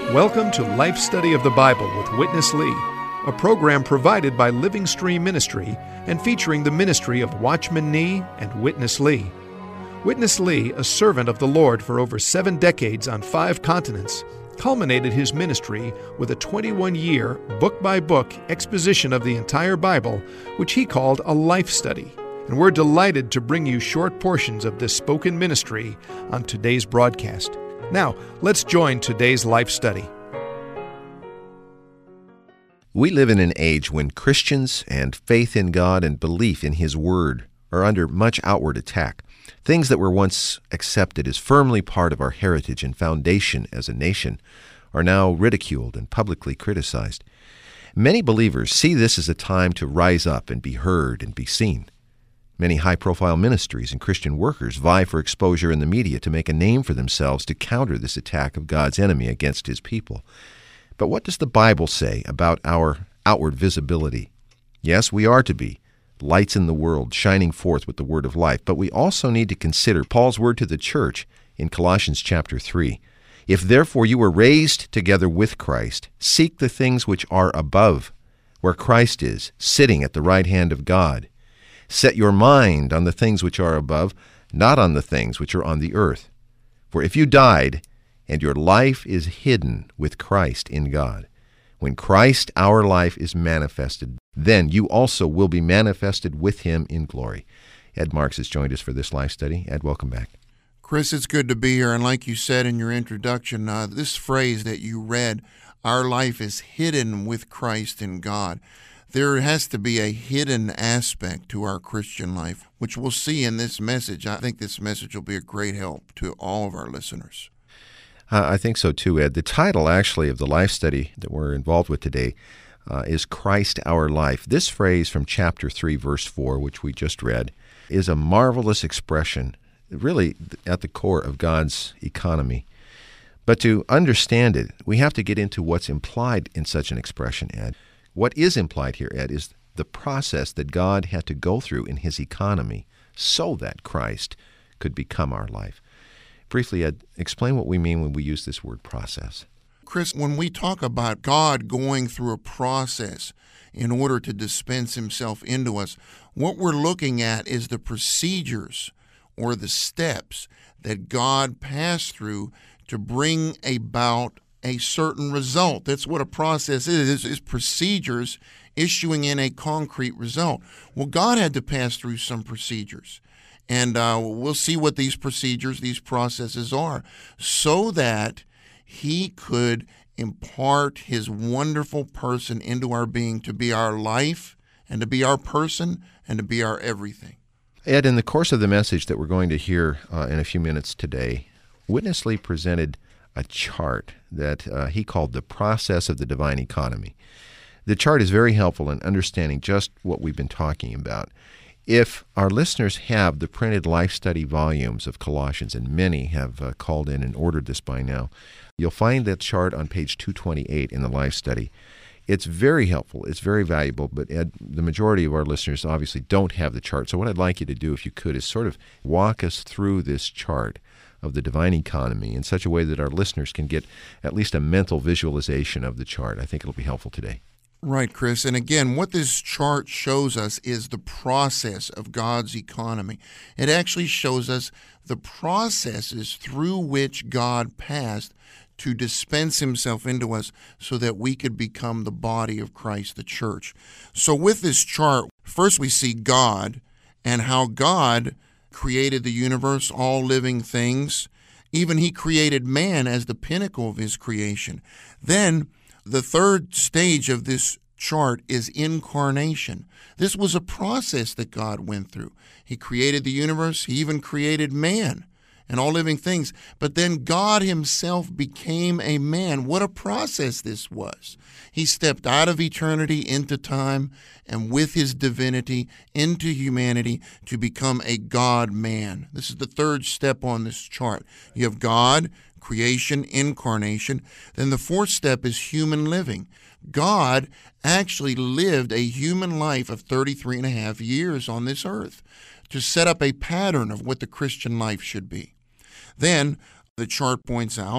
Welcome to Life Study of the Bible with Witness Lee, a program provided by Living Stream Ministry and featuring the ministry of Watchman Nee and Witness Lee. Witness Lee, a servant of the Lord for over 7 decades on 5 continents, culminated his ministry with a 21-year, book-by-book exposition of the entire Bible, which he called a life study. And we're delighted to bring you short portions of this spoken ministry on today's broadcast. Now, let's join today's life study. We live in an age when Christians and faith in God and belief in His Word are under much outward attack. Things that were once accepted as firmly part of our heritage and foundation as a nation are now ridiculed and publicly criticized. Many believers see this as a time to rise up and be heard and be seen. Many high-profile ministries and Christian workers vie for exposure in the media to make a name for themselves to counter this attack of God's enemy against His people. But what does the Bible say about our outward visibility? Yes, we are to be lights in the world, shining forth with the word of life, but we also need to consider Paul's word to the church in Colossians chapter 3. If therefore you were raised together with Christ, seek the things which are above, where Christ is, sitting at the right hand of God. Set your mind on the things which are above, not on the things which are on the earth. For if you died, and your life is hidden with Christ in God, when Christ our life is manifested, then you also will be manifested with Him in glory. Ed Marks has joined us for this life study. Ed, welcome back. Chris, it's good to be here. And like you said in your introduction, this phrase that you read, our life is hidden with Christ in God. There has to be a hidden aspect to our Christian life, which we'll see in this message. I think this message will be a great help to all of our listeners. I think so too, Ed. The title, actually, of the life study that we're involved with today is Christ Our Life. This phrase from chapter 3, verse 4, which we just read, is a marvelous expression, really at the core of God's economy. But to understand it, we have to get into what's implied in such an expression, Ed. What is implied here, Ed, is the process that God had to go through in His economy so that Christ could become our life. Briefly, Ed, explain what we mean when we use this word process. Chris, when we talk about God going through a process in order to dispense Himself into us, what we're looking at is the procedures or the steps that God passed through to bring about a certain result. That's what a process is procedures issuing in a concrete result. Well, God had to pass through some procedures. And we'll see what these procedures, these processes are, so that He could impart His wonderful person into our being to be our life and to be our person and to be our everything. Ed, in the course of the message that we're going to hear in a few minutes today, Witness Lee presented a chart that he called the process of the divine economy. The chart is very helpful in understanding just what we've been talking about. If our listeners have the printed life study volumes of Colossians, and many have called in and ordered this by now, you'll find that chart on page 228 in the life study. It's very helpful. It's very valuable, but Ed, the majority of our listeners obviously don't have the chart. So what I'd like you to do, if you could, is sort of walk us through this chart of the divine economy in such a way that our listeners can get at least a mental visualization of the chart. I think it'll be helpful today. Right, Chris. And again, what this chart shows us is the process of God's economy. It actually shows us the processes through which God passed to dispense Himself into us so that we could become the body of Christ, the church. So with this chart, first we see God and how God created the universe, all living things. Even He created man as the pinnacle of His creation. Then the third stage of this chart is incarnation. This was a process that God went through. He created the universe. He even created man and all living things. But then God Himself became a man. What a process this was. He stepped out of eternity into time and with His divinity into humanity to become a God-man. This is the third step on this chart. You have God, creation, incarnation. Then the fourth step is human living. God actually lived a human life of 33 and a half years on this earth to set up a pattern of what the Christian life should be. Then the chart points out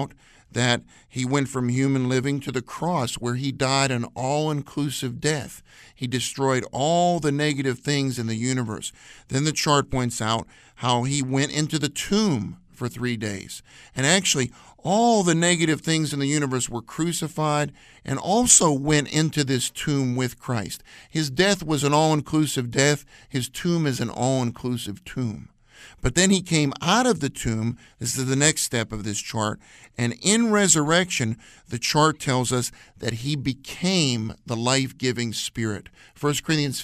that he went from human living to the cross, where he died an all-inclusive death. He destroyed all the negative things in the universe. Then the chart points out how he went into the tomb for 3 days. And actually, all the negative things in the universe were crucified and also went into this tomb with Christ. His death was an all-inclusive death. His tomb is an all-inclusive tomb. But then he came out of the tomb. This is the next step of this chart. And in resurrection, the chart tells us that he became the life-giving Spirit. 1 Corinthians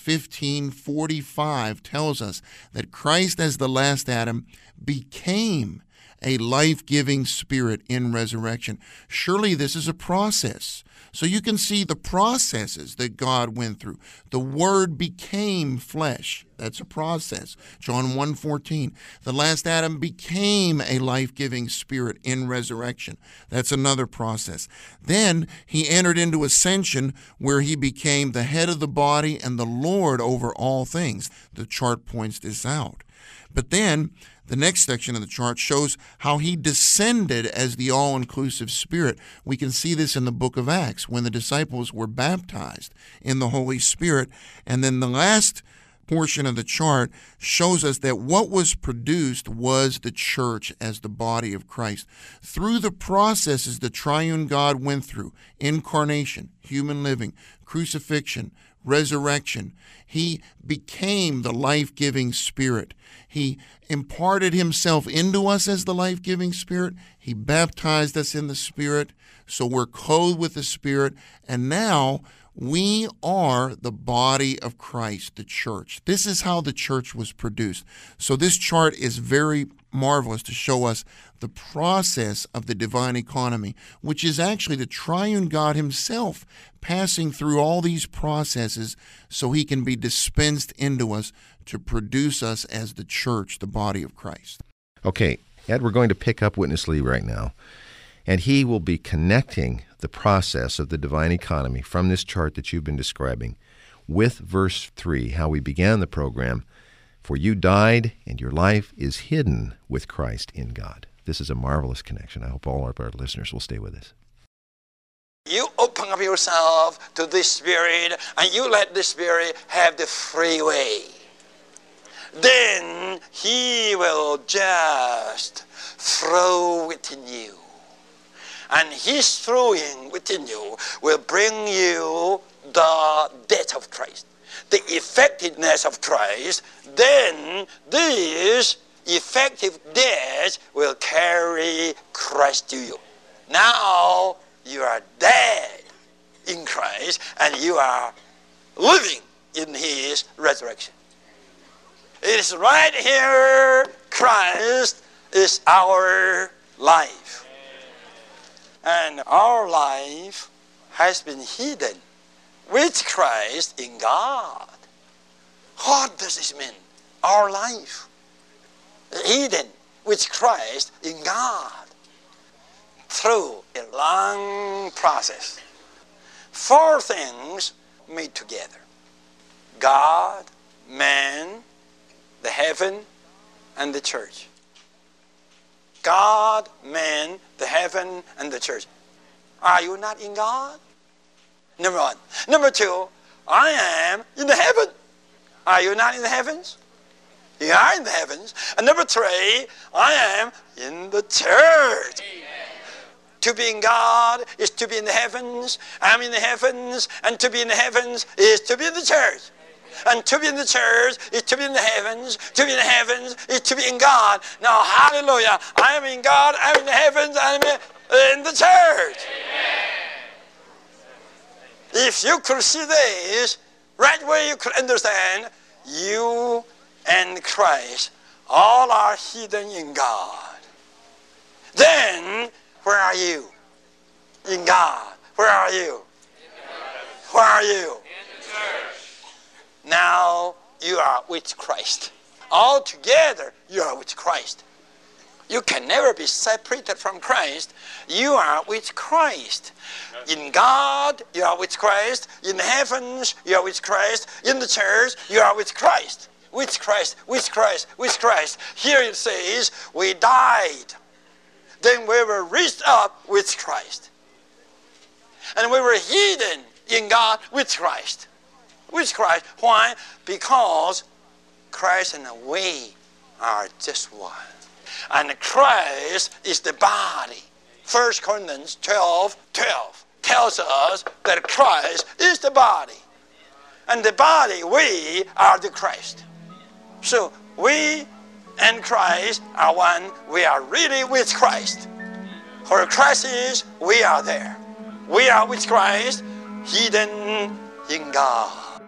15:45 tells us that Christ, as the last Adam, became a life-giving Spirit in resurrection. Surely this is a process. So you can see the processes that God went through. The Word became flesh. That's a process. John 1:14. The last Adam became a life-giving Spirit in resurrection. That's another process. Then he entered into ascension, where he became the head of the body and the Lord over all things. The chart points this out. But then the next section of the chart shows how he descended as the all-inclusive Spirit. We can see this in the book of Acts when the disciples were baptized in the Holy Spirit. And then the last portion of the chart shows us that what was produced was the church as the body of Christ. Through the processes the triune God went through, incarnation, human living, crucifixion, resurrection, he became the life-giving Spirit. He imparted himself into us as the life-giving Spirit. He baptized us in the Spirit, so we're clothed with the Spirit. And now we are the body of Christ, the church. This is how the church was produced. So this chart is very marvelous to show us the process of the divine economy, which is actually the triune God himself passing through all these processes so he can be dispensed into us to produce us as the church, the body of Christ. Okay, Ed, we're going to pick up Witness Lee right now, and he will be connecting the process of the divine economy from this chart that you've been describing with verse 3, how we began the program. For you died, and your life is hidden with Christ in God. This is a marvelous connection. I hope all of our listeners will stay with us. You open up yourself to the Spirit, and you let the Spirit have the free way. Then he will just flow within you. And his flowing within you will bring you the death of Christ, the effectiveness of Christ. Then this effective death will carry Christ to you. Now you are dead in Christ, and you are living in his resurrection. It is right here, Christ is our life. And our life has been hidden with Christ in God. What does this mean? Our life hidden with Christ in God through a long process. 4 things made together: God, man, the heaven, and the church. God, man, the heaven, and the church. Are you not in God? Number 1. Number 2, I am in the heaven. Are you not in the heavens? You are in the heavens. And number 3, I am in the church. Amen. To be in God is to be in the heavens. I'm in the heavens, and to be in the heavens is to be in the church. And to be in the church is to be in the heavens. To be in the heavens is to be in God. Now, hallelujah. I am in God. I'm in the heavens. I'm in the church. Amen. If you could see this, right where you could understand, you and Christ all are hidden in God. Then, where are you? In God. Where are you? Where are you? In the church. Now you are with Christ. All together you are with Christ. You can never be separated from Christ. You are with Christ. In God, you are with Christ. In the heavens, you are with Christ. In the church, you are with Christ. With Christ, with Christ, with Christ. Here it says, we died. then we were raised up with Christ. And we were hidden in God with Christ. With Christ. Why? Because Christ and we are just one. And Christ is the body. 1 Corinthians 12:12 tells us that Christ is the body. And the body, we are the Christ. So we and Christ are one. We are really with Christ. Where Christ is, we are there. We are with Christ, hidden in God.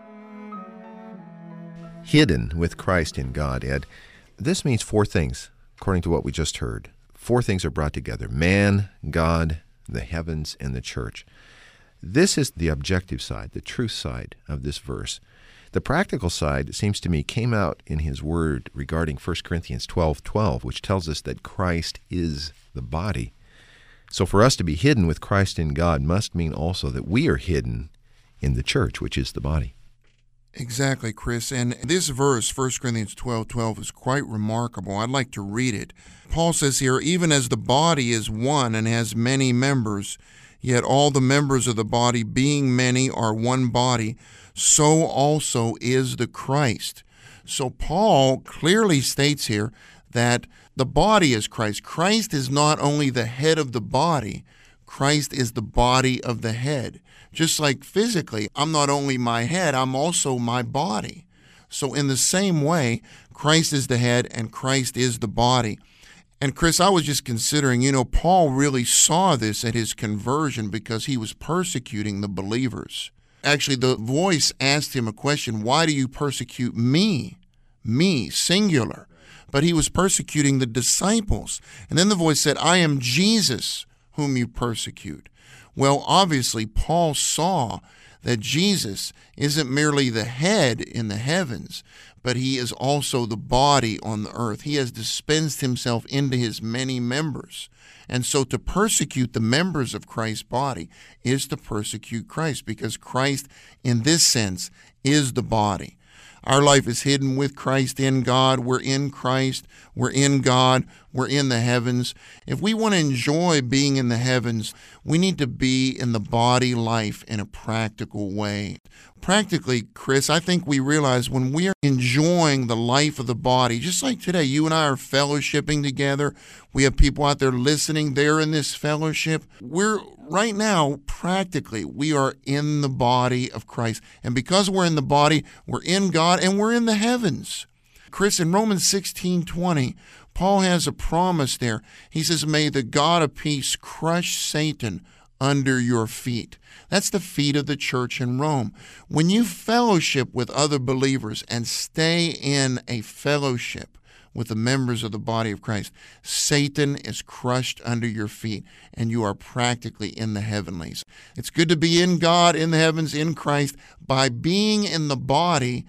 Hidden with Christ in God, Ed. This means four things, according to what we just heard. Four things are brought together: man, God, the heavens, and the church. This is the objective side, the truth side of this verse. The practical side, it seems to me, came out in his word regarding 1 Corinthians 12:12, which tells us that Christ is the body. So for us to be hidden with Christ in God must mean also that we are hidden in the church, which is the body. Exactly, Chris. And this verse, 1 Corinthians 12:12, is quite remarkable. I'd like to read it. Paul says here, even as the body is one and has many members, yet all the members of the body, being many, are one body, so also is the Christ. So Paul clearly states here that the body is Christ. Christ is not only the head of the body, Christ is the body of the head. Just like physically, I'm not only my head, I'm also my body. So in the same way, Christ is the head and Christ is the body. And Chris, I was just considering, Paul really saw this at his conversion because he was persecuting the believers. Actually, the voice asked him a question, why do you persecute me? Me, singular. But he was persecuting the disciples. And then the voice said, I am Jesus whom you persecute. Well, obviously, Paul saw that Jesus isn't merely the head in the heavens, but he is also the body on the earth. He has dispensed himself into his many members. And so to persecute the members of Christ's body is to persecute Christ, because Christ, in this sense, is the body. Our life is hidden with Christ in God. We're in Christ. We're in God. We're in the heavens. If we want to enjoy being in the heavens, we need to be in the body life in a practical way. Practically, Chris, I think we realize when we are enjoying the life of the body, just like today, you and I are fellowshipping together. We have people out there listening. They're in this fellowship. We're right now, practically, we are in the body of Christ. And because we're in the body, we're in God and we're in the heavens. Chris, in Romans 16:20, Paul has a promise there. He says, may the God of peace crush Satan under your feet. That's the feet of the church in Rome. When you fellowship with other believers and stay in a fellowship with the members of the body of Christ, Satan is crushed under your feet, and you are practically in the heavenlies. It's good to be in God, in the heavens, in Christ, by being in the body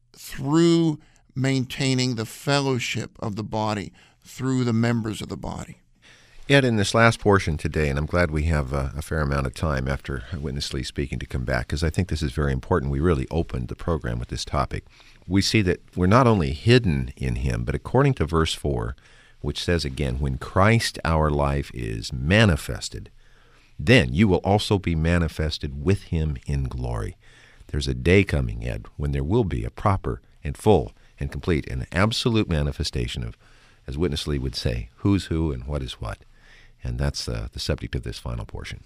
through maintaining the fellowship of the body through the members of the body. Ed, in this last portion today, and I'm glad we have a fair amount of time after Witness Lee speaking to come back, because I think this is very important. We really opened the program with this topic. We see that we're not only hidden in him, but according to verse 4, which says again, when Christ our life is manifested, then you will also be manifested with him in glory. There's a day coming, Ed, when there will be a proper and full and complete and absolute manifestation of, as Witness Lee would say, who's who and what is what. And that's the subject of this final portion.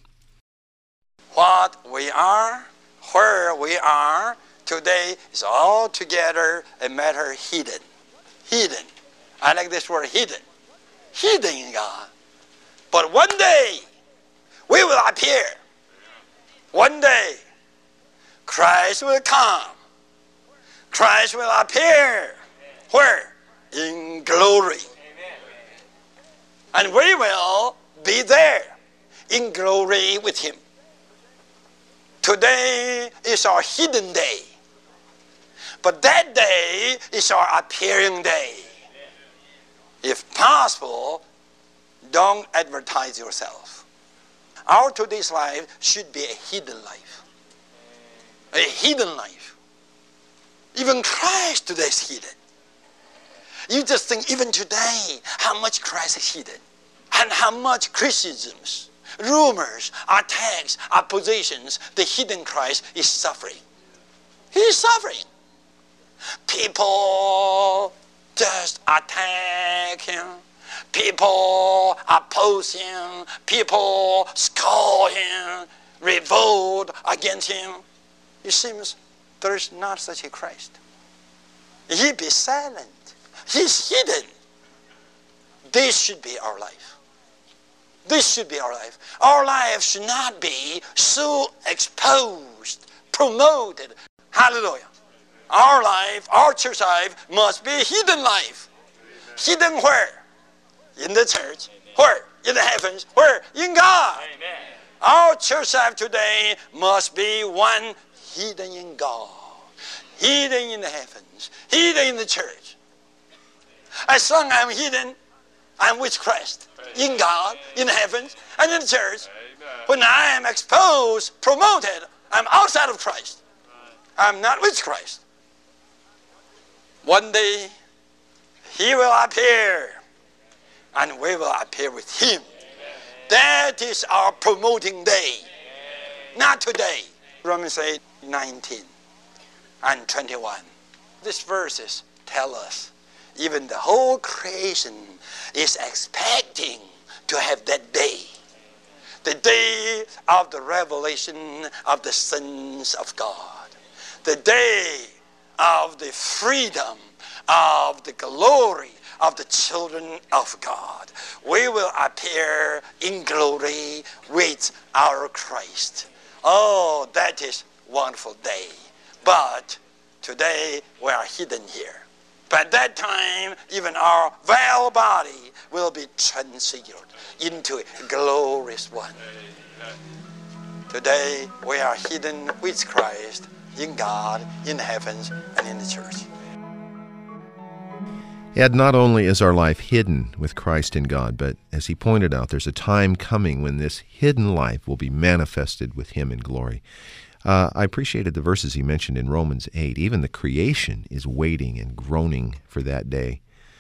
What we are, where we are today is altogether a matter hidden. Hidden. I like this word, hidden. Hidden in God. But one day, we will appear. One day, Christ will come. Christ will appear. Where? In glory. And we will be there in glory with him. Today is our hidden day. But that day is our appearing day. If possible, don't advertise yourself. Our today's life should be a hidden life. A hidden life. Even Christ today is hidden. You just think even today how much Christ is hidden. and how much criticisms, rumors, attacks, oppositions the hidden Christ is suffering. He is suffering. People just attack him. People oppose him. People scold him, revolt against him. It seems there is not such a Christ. He be silent. He's hidden. This should be our life. This should be our life. Our life should not be so exposed, promoted. Hallelujah. Our life, our church life must be a hidden life. Hidden where? In the church. Where? In the heavens. Where? In God. Amen. Our church life today must be one hidden in God, hidden in the heavens, hidden in the church. As long as I'm hidden, I'm with Christ, in God, in the heavens, and in the church. When I am exposed, promoted, I'm outside of Christ. I'm not with Christ. One day, He will appear, and we will appear with Him. That is our promoting day, not today. Romans 8:19 and 21. These verses tell us even the whole creation is expecting to have that day. The day of the revelation of the sons of God. The day of the freedom, of the glory of the children of God. We will appear in glory with our Christ. Oh, that is a wonderful day. But today we are hidden here. By that time, even our vile body will be transfigured into a glorious one. Today we are hidden with Christ in God, in the heavens, and in the church. Ed, not only is our life hidden with Christ in God, but as he pointed out, there's a time coming when this hidden life will be manifested with him in glory. I appreciated the verses he mentioned in Romans 8. Even the creation is waiting and groaning for that day.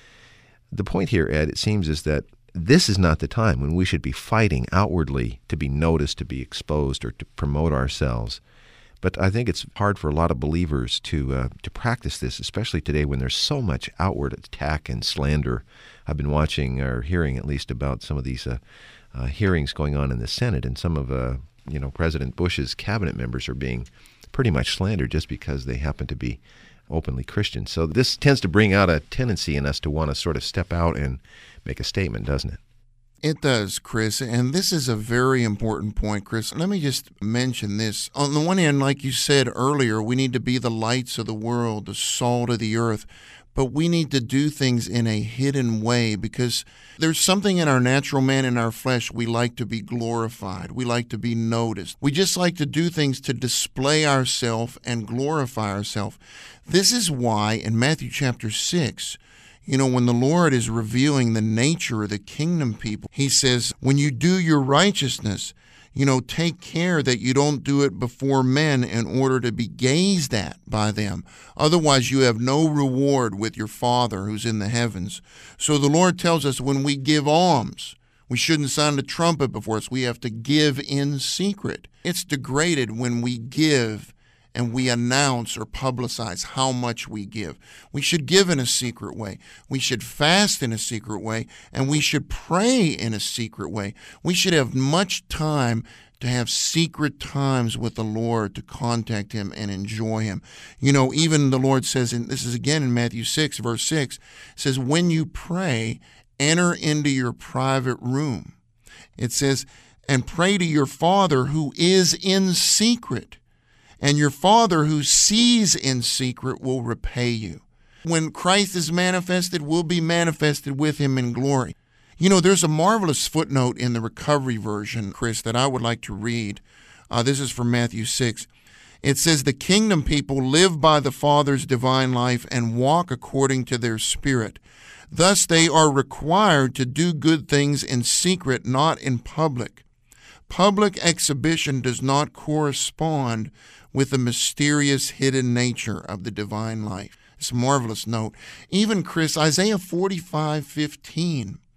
The point here, Ed, it seems, is that this is not the time when we should be fighting outwardly to be noticed, to be exposed, or to promote ourselves. But I think it's hard for a lot of believers to practice this, especially today when there's so much outward attack and slander. I've been watching, or hearing at least, about some of these hearings going on in the Senate, and some of President Bush's cabinet members are being pretty much slandered just because they happen to be openly Christian. So this tends to bring out a tendency in us to want to sort of step out and make a statement, doesn't it? It does, Chris, and this is a very important point, Chris. Let me just mention this. On the one hand, like you said earlier, we need to be the lights of the world, the salt of the earth, but we need to do things in a hidden way because there's something in our natural man, in our flesh, we like to be glorified. We like to be noticed. We just like to do things to display ourselves and glorify ourselves. This is why in Matthew chapter 6, when the Lord is revealing the nature of the kingdom people, he says, when you do your righteousness, take care that you don't do it before men in order to be gazed at by them. Otherwise, you have no reward with your Father who's in the heavens. So the Lord tells us when we give alms, we shouldn't sound a trumpet before us. We have to give in secret. It's degraded when we give and we announce or publicize how much we give. We should give in a secret way. We should fast in a secret way, and we should pray in a secret way. We should have much time to have secret times with the Lord, to contact him and enjoy him. Even the Lord says, and this is again in Matthew 6, verse 6, says, when you pray, enter into your private room. It says, and pray to your Father who is in secret. And your Father who sees in secret will repay you. When Christ is manifested, we'll be manifested with him in glory. There's a marvelous footnote in the Recovery Version, Chris, that I would like to read. This is from Matthew 6. It says, the kingdom people live by the Father's divine life and walk according to their spirit. Thus they are required to do good things in secret, not in public. Public exhibition does not correspond with the mysterious hidden nature of the divine life. It's a marvelous note. Even, Chris, Isaiah 45:15,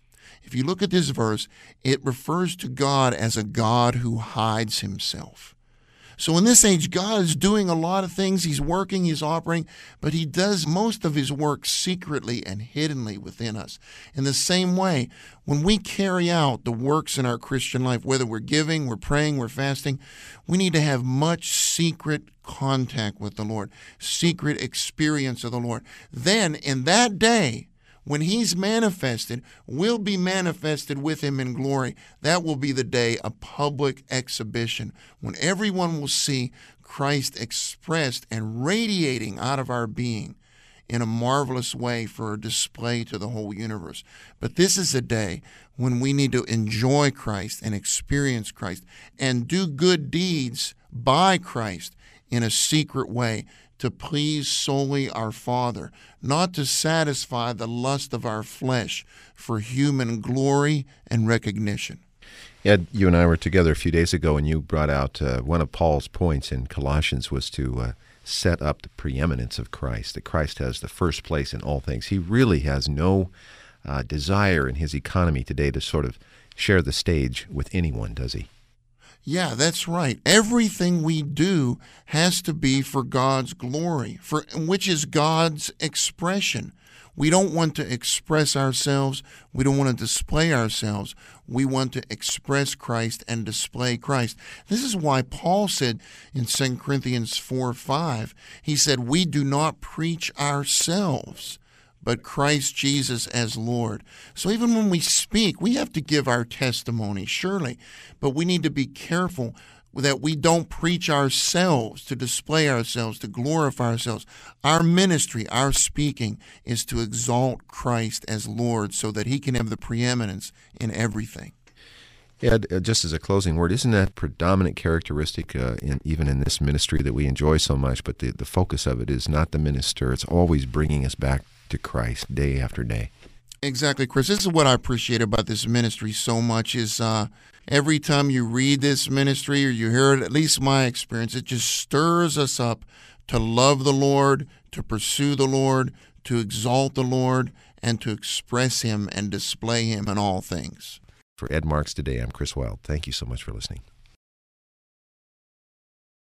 if you look at this verse, it refers to God as a God who hides himself. So in this age, God is doing a lot of things. He's working, he's operating, but he does most of his work secretly and hiddenly within us. In the same way, when we carry out the works in our Christian life, whether we're giving, we're praying, we're fasting, we need to have much secret contact with the Lord, secret experience of the Lord. Then in that day, when he's manifested, we'll be manifested with him in glory. That will be the day of public exhibition, when everyone will see Christ expressed and radiating out of our being in a marvelous way for a display to the whole universe. But this is a day when we need to enjoy Christ and experience Christ and do good deeds by Christ in a secret way, to please solely our Father, not to satisfy the lust of our flesh for human glory and recognition. Ed, you and I were together a few days ago, and you brought out one of Paul's points in Colossians was to set up the preeminence of Christ, that Christ has the first place in all things. He really has no desire in his economy today to sort of share the stage with anyone, does he? Yeah, that's right. Everything we do has to be for God's glory, which is God's expression. We don't want to express ourselves. We don't want to display ourselves. We want to express Christ and display Christ. This is why Paul said in 2 Corinthians 4:5, he said, "We do not preach ourselves, but Christ Jesus as Lord." So even when we speak, we have to give our testimony, surely, but we need to be careful that we don't preach ourselves to display ourselves, to glorify ourselves. Our ministry, our speaking, is to exalt Christ as Lord so that he can have the preeminence in everything. Ed, just as a closing word, isn't that predominant characteristic even in this ministry that we enjoy so much, but the focus of it is not the minister, it's always bringing us back to Christ day after day. Exactly, Chris. This is what I appreciate about this ministry so much is every time you read this ministry or you hear it, at least my experience, it just stirs us up to love the Lord, to pursue the Lord, to exalt the Lord, and to express him and display him in all things. For Ed Marks today, I'm Chris Wilde. Thank you so much for listening.